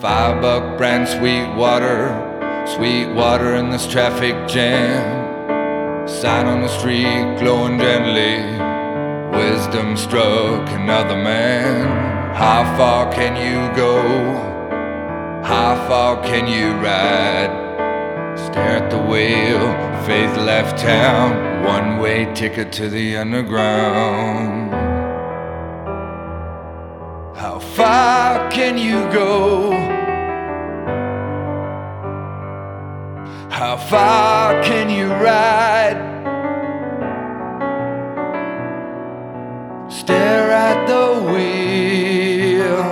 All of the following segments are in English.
$5 brand sweet water in this traffic jam. Sign on the street glowing gently, wisdom struck another man. How far can you go? How far can you ride? Stare at the wheel, faith left town, one-way ticket to the underground. How far can you go? How far can you ride? Stare at the wheel.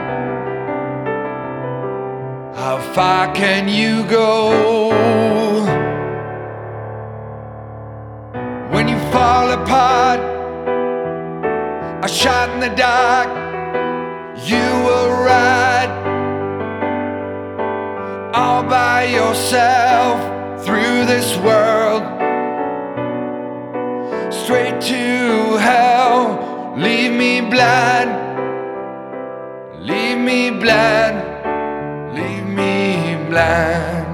How far can you go? When you fall apart, a shot in the dark, you will ride all by yourself through this world, straight to hell. Leave me blind, leave me blind, leave me blind.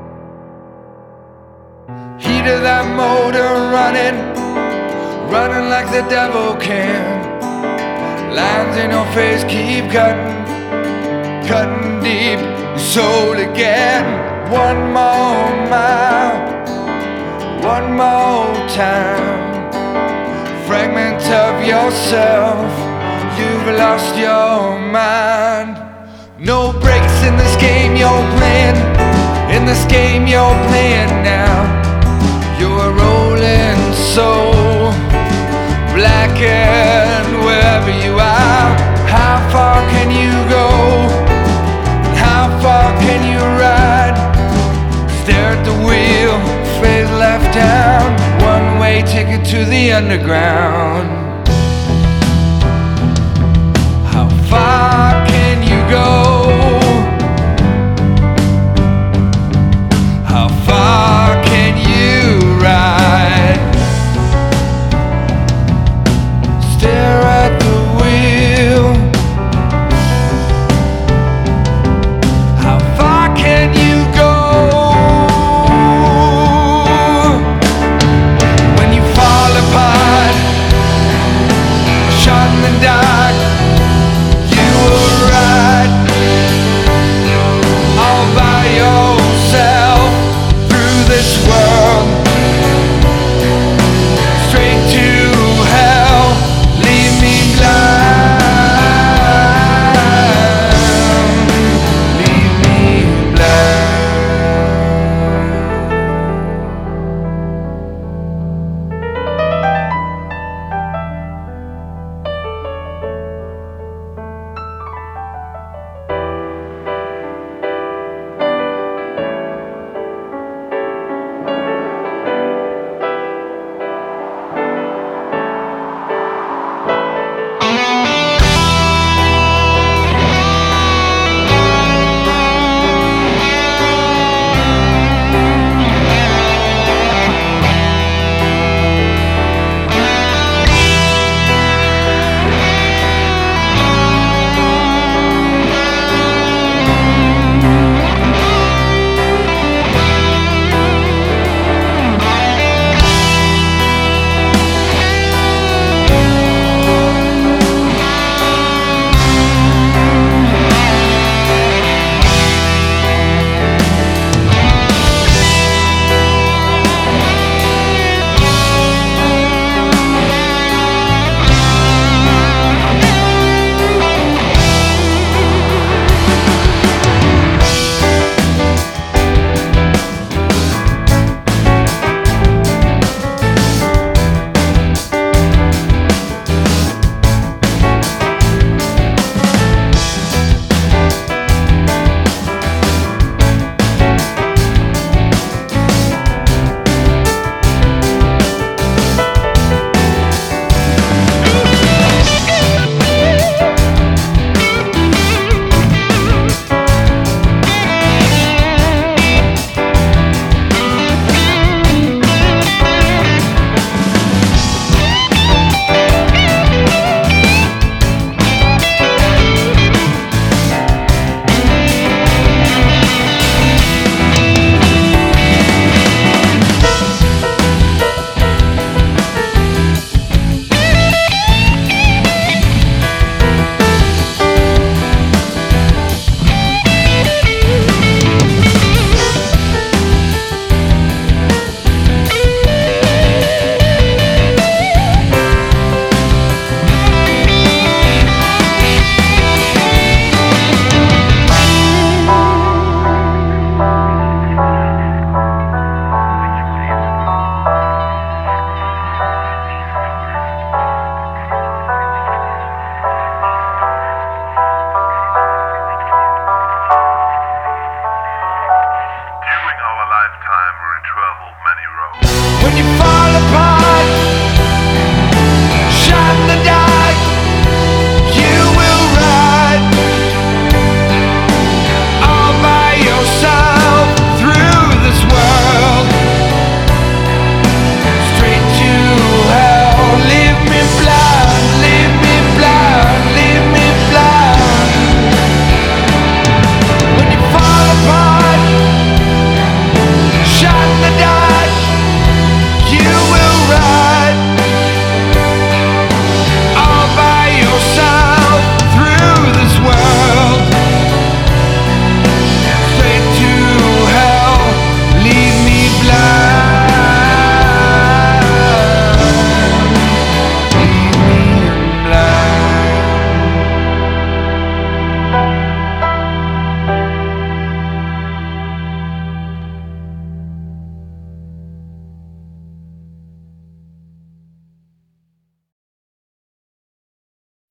Heat of that motor running, running like the devil can. Lines in your face keep cutting, cutting deep your soul again. One more mile, one more time. Fragment of yourself, you've lost your mind. No breaks in this game you're playing, in this game you're playing now. You're a rolling soul, blackened wherever you are. How far can you go? How far can you ride? Stare at the wheel, faith left down, one-way ticket to the underground.